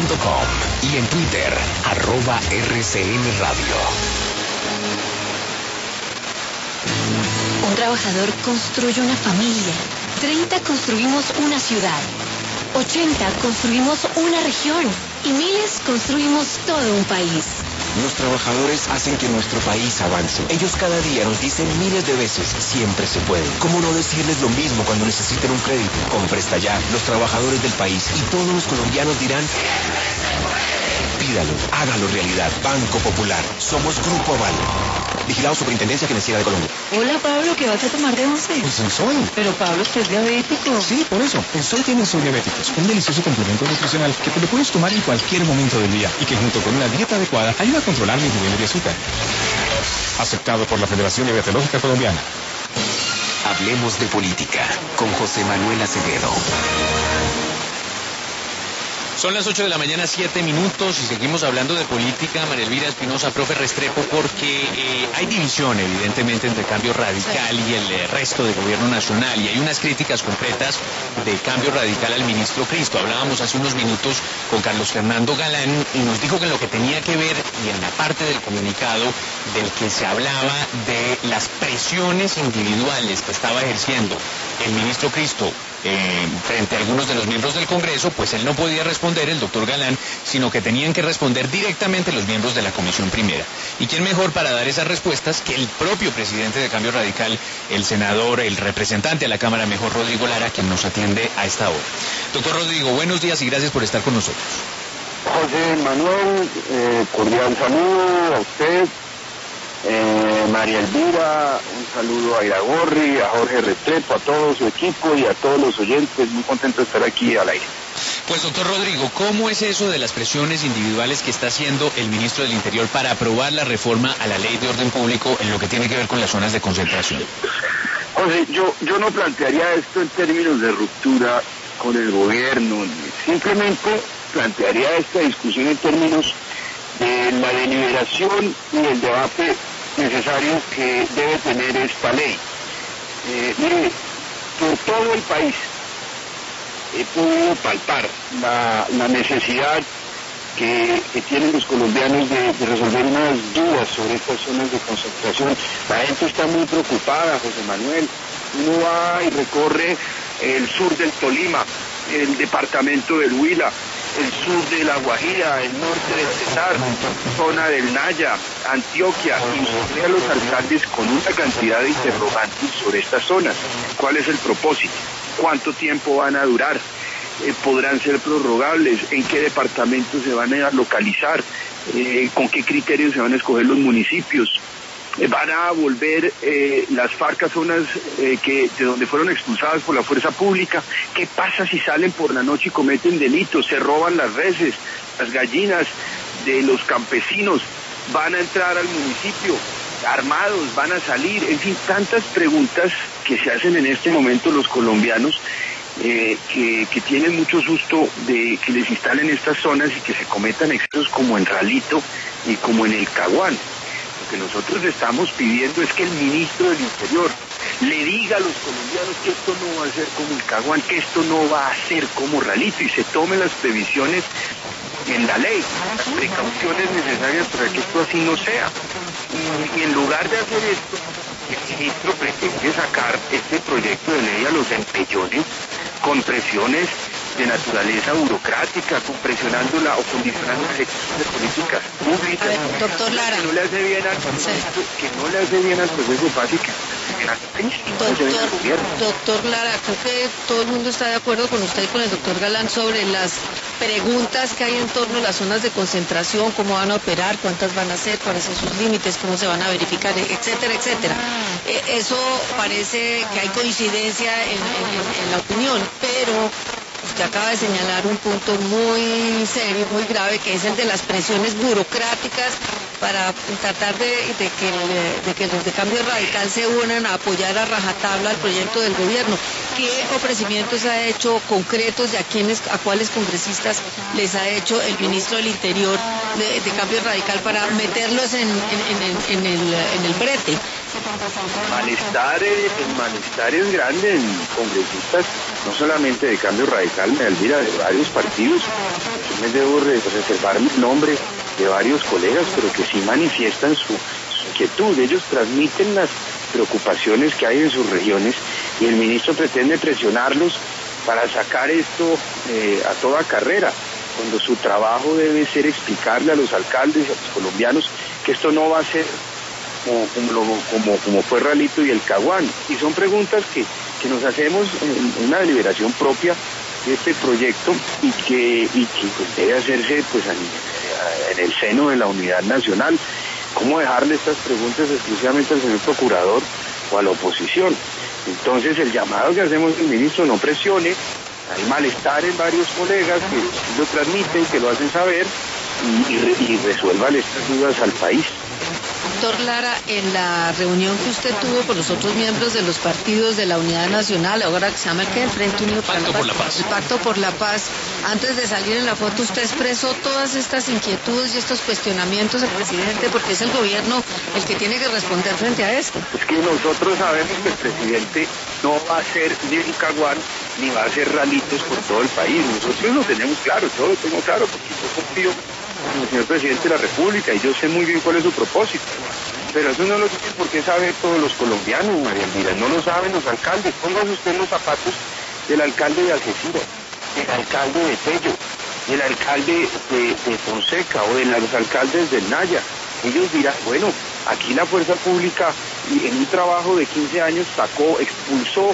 y en Twitter, @RCNRadio. Un trabajador construye una familia. 30 construimos una ciudad. 80 construimos una región. Y miles construimos todo un país. Los trabajadores hacen que nuestro país avance. Ellos cada día nos dicen miles de veces, siempre se puede. ¿Cómo no decirles lo mismo cuando necesiten un crédito? Con Presta Ya, los trabajadores del país y todos los colombianos dirán, siempre se puede. Pídalo, hágalo realidad. Banco Popular. Somos Grupo Aval. Vigilado Superintendencia Financiera de Colombia. Hola Pablo, ¿qué vas a tomar de once? Pues el Sol. Pero Pablo, ¿usted es diabético? Sí, por eso. El Sol tiene Sol Diabéticos, un delicioso complemento nutricional que te lo puedes tomar en cualquier momento del día y que junto con una dieta adecuada ayuda a controlar mis niveles de azúcar. Aceptado por la Federación Diabetológica Colombiana. Hablemos de política con José Manuel Acevedo. Son las 8 de la mañana, 7 minutos, y seguimos hablando de política. María Elvira Espinosa, profe Restrepo, porque hay división, evidentemente, entre Cambio Radical y el resto del gobierno nacional, y hay unas críticas concretas de Cambio Radical al ministro Cristo. Hablábamos hace unos minutos con Carlos Fernando Galán, y nos dijo que en lo que tenía que ver, y en la parte del comunicado, del que se hablaba de las presiones individuales que estaba ejerciendo el ministro Cristo frente a algunos de los miembros del Congreso, pues él no podía responder, el doctor Galán, sino que tenían que responder directamente los miembros de la Comisión Primera. ¿Y quién mejor para dar esas respuestas que el propio presidente de Cambio Radical, el senador, el representante a la Cámara, mejor Rodrigo Lara, quien nos atiende a esta hora? Doctor Rodrigo, buenos días y gracias por estar con nosotros. José Manuel, cordial saludo a usted, María Elvira, un saludo a Iragorri, a Jorge Restrepo, a todo su equipo y a todos los oyentes. Muy contento de estar aquí al aire. Pues doctor Rodrigo, ¿cómo es eso de las presiones individuales que está haciendo el ministro del Interior para aprobar la reforma a la Ley de Orden Público en lo que tiene que ver con las zonas de concentración? José, yo no plantearía esto en términos de ruptura con el gobierno, simplemente plantearía esta discusión en términos de la deliberación y el debate necesario que debe tener esta ley. Mire, por todo el país he podido palpar la necesidad que tienen los colombianos de resolver unas dudas sobre estas zonas de concentración. La gente está muy preocupada, José Manuel. Uno va y recorre el sur del Tolima, el departamento del Huila, el sur de La Guajira, el norte del Cesar, zona del Naya, Antioquia, y ve a los alcaldes con una cantidad de interrogantes sobre estas zonas. ¿Cuál es el propósito? ¿Cuánto tiempo van a durar? ¿Podrán ser prorrogables? ¿En qué departamentos se van a localizar? ¿Con qué criterios se van a escoger los municipios? ¿Van a volver las FARC a zonas de donde fueron expulsadas por la fuerza pública? ¿Qué pasa si salen por la noche y cometen delitos? ¿Se roban las reses, las gallinas de los campesinos? ¿Van a entrar al municipio armados? ¿Van a salir? En fin, tantas preguntas que se hacen en este momento los colombianos que tienen mucho susto de que les instalen estas zonas y que se cometan excesos como en Ralito y como en el Caguán. Lo que nosotros estamos pidiendo es que el ministro del Interior le diga a los colombianos que esto no va a ser como el Caguán, que esto no va a ser como Ralito, y se tomen las previsiones en la ley, las precauciones necesarias para que esto así no sea. Y en lugar de hacer esto, el ministro pretende sacar este proyecto de ley a los empellones con presiones de naturaleza burocrática, presionándola o condicionando la ejecución de políticas públicas. A ver, doctor Lara. Que no le hace bien al proceso de paz y que no le hace bien al país. Doctor Lara, creo que todo el mundo está de acuerdo con usted y con el doctor Galán sobre las preguntas que hay en torno a las zonas de concentración, cómo van a operar, cuántas van a ser, cuáles son sus límites, cómo se van a verificar, etcétera, etcétera. Eso parece que hay coincidencia en la opinión, pero usted acaba de señalar un punto muy serio, muy grave, que es el de las presiones burocráticas para tratar de que los de Cambio Radical se unan a apoyar a rajatabla al proyecto del gobierno. ¿Qué ofrecimientos ha hecho concretos y a cuáles congresistas les ha hecho el ministro del Interior de Cambio Radical para meterlos en el brete? El malestar es grande en congresistas, no solamente de Cambio Radical, Elvira, de varios partidos. debo reservarme el nombre de varios colegas, pero que sí manifiestan su inquietud. Ellos transmiten las preocupaciones que hay en sus regiones y el ministro pretende presionarlos para sacar esto a toda carrera, cuando su trabajo debe ser explicarle a los alcaldes, a los colombianos, que esto no va a ser como fue Ralito y el Caguán. Y son preguntas que nos hacemos en una deliberación propia de este proyecto y que pues debe hacerse pues en el seno de la unidad nacional. ¿Cómo dejarle estas preguntas exclusivamente al señor procurador o a la oposición? Entonces el llamado que hacemos al ministro: no presione, hay malestar en varios colegas que lo transmiten, que lo hacen saber y resuelvan estas dudas al país. Doctor Lara, en la reunión que usted tuvo con los otros miembros de los partidos de la Unidad Nacional, ahora que se llama el Frente Unido para la Paz, el Pacto por la Paz, antes de salir en la foto, usted expresó todas estas inquietudes y estos cuestionamientos al presidente, porque es el gobierno el que tiene que responder frente a esto. Es que nosotros sabemos que el presidente no va a ser ni un Caguán ni va a ser Ralitos por todo el país. Nosotros lo tenemos claro, yo lo tengo claro, porque yo confío en el señor presidente de la República y yo sé muy bien cuál es su propósito. Pero eso no lo tienen por qué saber todos los colombianos, María Elvira, no lo saben los alcaldes. Póngase usted en los zapatos del alcalde de Algeciras, del alcalde de Tello, del alcalde de Fonseca o de los alcaldes del Naya. Ellos dirán, bueno, aquí la fuerza pública en un trabajo de 15 años expulsó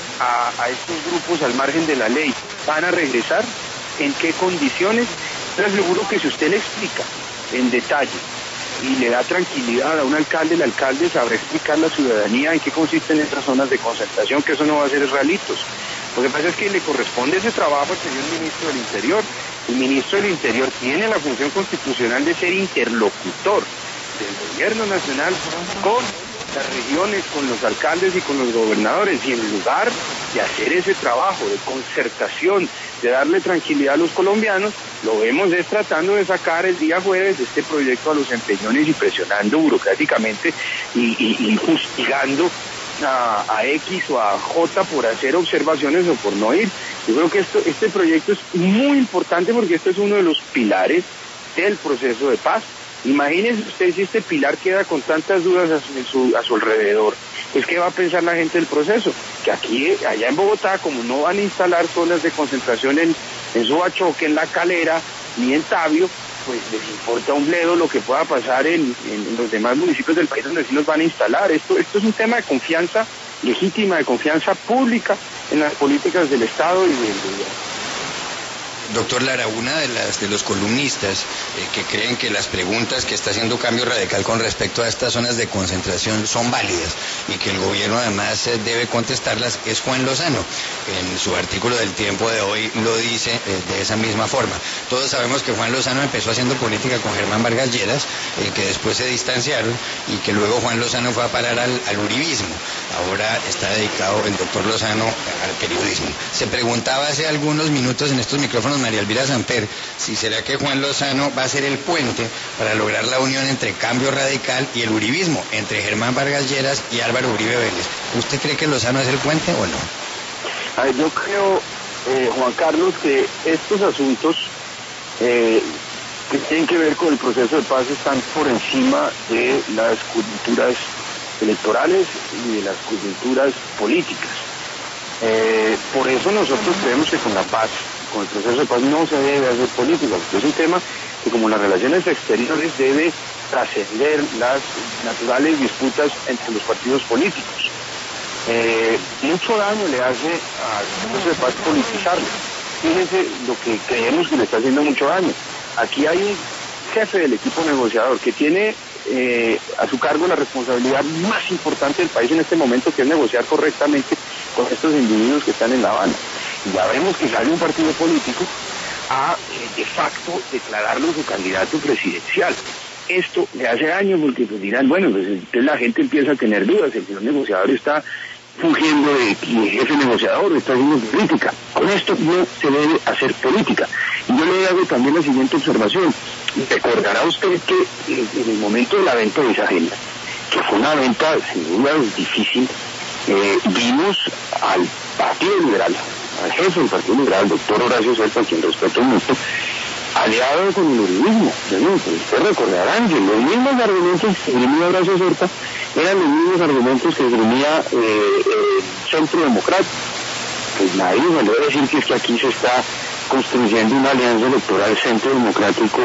a estos grupos al margen de la ley. ¿Van a regresar? ¿En qué condiciones? Pero seguro que si usted le explica en detalle y le da tranquilidad a un alcalde, el alcalde sabrá explicar a la ciudadanía en qué consisten estas zonas de concentración, que eso no va a ser Ralitos. Lo que pasa es que le corresponde ese trabajo al señor ministro del Interior. El ministro del Interior tiene la función constitucional de ser interlocutor del gobierno nacional con las regiones, con los alcaldes y con los gobernadores, y en lugar de hacer ese trabajo de concertación, de darle tranquilidad a los colombianos, lo vemos es tratando de sacar el día jueves de este proyecto a los empeñones y presionando burocráticamente y fustigando a X o a J por hacer observaciones o por no ir. Yo creo que este proyecto es muy importante porque esto es uno de los pilares del proceso de paz. Imagínense usted si este pilar queda con tantas dudas a su alrededor, pues ¿qué va a pensar la gente del proceso? Que allá en Bogotá, como no van a instalar zonas de concentración en Subachoque, en La Calera, ni en Tabio, pues les importa un bledo lo que pueda pasar en los demás municipios del país donde sí los van a instalar. Esto es un tema de confianza legítima, de confianza pública en las políticas del Estado y del gobierno. Doctor Lara, una de los columnistas que creen que las preguntas que está haciendo Cambio Radical con respecto a estas zonas de concentración son válidas y que el gobierno además debe contestarlas es Juan Lozano. En su artículo del Tiempo de hoy lo dice de esa misma forma. Todos sabemos que Juan Lozano empezó haciendo política con Germán Vargas Lleras, que después se distanciaron y que luego Juan Lozano fue a parar al uribismo. Ahora está dedicado el doctor Lozano al periodismo. Se preguntaba hace algunos minutos en estos micrófonos María Elvira Samper si será que Juan Lozano va a ser el puente para lograr la unión entre Cambio Radical y el uribismo, entre Germán Vargas Lleras y Álvaro Uribe Vélez. ¿Usted cree que Lozano es el puente o no? Yo creo, Juan Carlos, que estos asuntos que tienen que ver con el proceso de paz están por encima de las coyunturas electorales y de las coyunturas políticas. Por eso nosotros creemos que con la paz, con el proceso de paz, no se debe hacer política, porque es un tema que, como las relaciones exteriores, debe trascender las naturales disputas entre los partidos políticos. Mucho daño le hace al proceso de paz politizarlo. Fíjense lo que creemos que le está haciendo mucho daño. Aquí hay un jefe del equipo negociador que tiene a su cargo la responsabilidad más importante del país en este momento, que es negociar correctamente con estos individuos que están en La Habana. Y ya vemos que sale un partido político a de facto declararlo su candidato presidencial. Esto le hace daño porque pues dirán, bueno, pues entonces la gente empieza a tener dudas, el señor negociador está fungiendo de jefe negociador, está haciendo política. Con esto no se debe hacer política. Y yo le hago también la siguiente observación. Recordará usted que en el momento de la venta de esa agenda, que fue una venta sin duda difícil, vimos al Partido Liberal, al jefe del Partido Liberal, el doctor Horacio Serpa, a quien respeto mucho, aliado con el uribismo. Bueno, pues ustedes recordarán que los mismos argumentos que esgrimía Horacio Serpa eran los mismos argumentos que esgrimía el Centro Democrático. Pues nadie me lo va a decir que es que aquí se está construyendo una alianza electoral Centro Democrático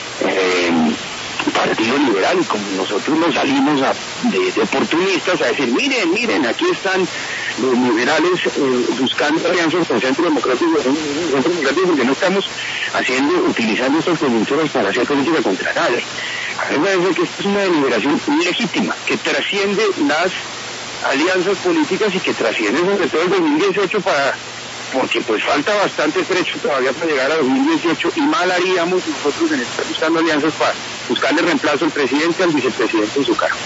Partido Liberal, y como nosotros nos salimos de oportunistas a decir, miren, aquí están los liberales buscando alianzas con Centro Democrático, porque no estamos utilizando estas coyunturas para hacer política contra nadie. A mí me parece que esta es una deliberación legítima, que trasciende las alianzas políticas y que trasciende sobre todo el 2018 porque pues falta bastante trecho todavía para llegar a 2018 y mal haríamos nosotros en estar buscando alianzas para buscarle reemplazo al presidente, al vicepresidente en su cargo.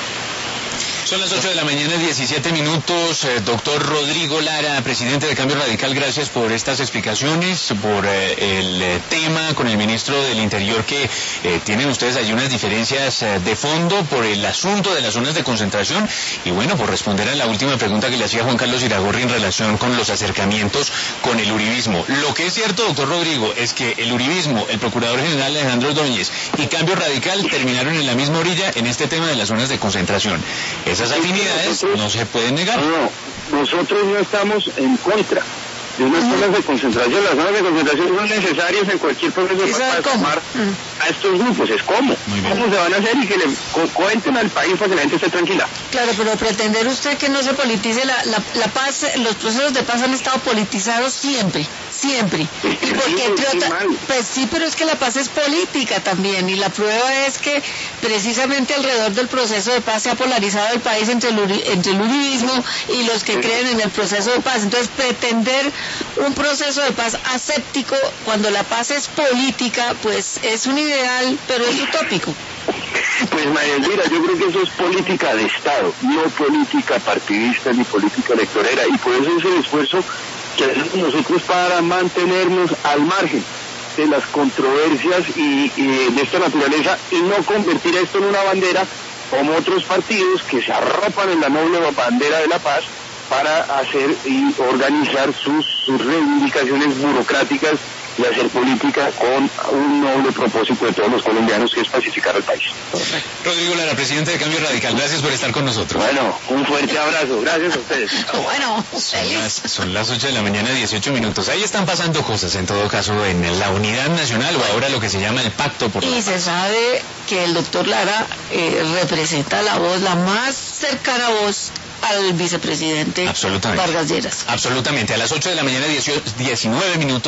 Son las 8 de la mañana, 17 minutos. Doctor Rodrigo Lara, presidente de Cambio Radical, gracias por estas explicaciones, por el tema con el ministro del Interior, que tienen ustedes allí unas diferencias de fondo por el asunto de las zonas de concentración, y bueno, por responder a la última pregunta que le hacía Juan Carlos Iragorri en relación con los acercamientos con el uribismo. Lo que es cierto, doctor Rodrigo, es que el uribismo, el procurador general Alejandro Ordóñez y Cambio Radical terminaron en la misma orilla en este tema de las zonas de concentración. Esas afinidades no se pueden negar. No, nosotros no estamos en contra de unas zonas de concentración. Las zonas de concentración son necesarias en cualquier proceso para tomar a estos grupos. Es cómo se van a hacer y que le cuenten al país para que la gente esté tranquila. Claro, pero pretender usted que no se politice la paz, los procesos de paz han estado politizados siempre. Y porque entre otras, pues sí, pero es que la paz es política también, y la prueba es que precisamente alrededor del proceso de paz se ha polarizado el país entre el uribismo y los que creen en el proceso de paz. Entonces, pretender un proceso de paz aséptico cuando la paz es política, pues es un ideal, pero es utópico. Pues María Elvira, yo creo que eso es política de Estado, no política partidista ni política electorera, y por eso es el esfuerzo que hacemos nosotros para mantenernos al margen de las controversias y de esta naturaleza, y no convertir esto en una bandera como otros partidos que se arropan en la noble bandera de la paz para hacer y organizar sus reivindicaciones burocráticas y hacer política con un noble propósito de todos los colombianos, que es pacificar al país. Rodrigo Lara, presidente de Cambio Radical, gracias por estar con nosotros. Bueno, un fuerte abrazo, gracias a ustedes. Bueno, son las 8 de la mañana, 18 minutos. Ahí están pasando cosas, en todo caso, en la Unidad Nacional, o ahora lo que se llama el Pacto por la Paz. Y se sabe que el doctor Lara representa la más cercana voz al vicepresidente Vargas Lleras. Absolutamente, a las 8 de la mañana, 19 minutos.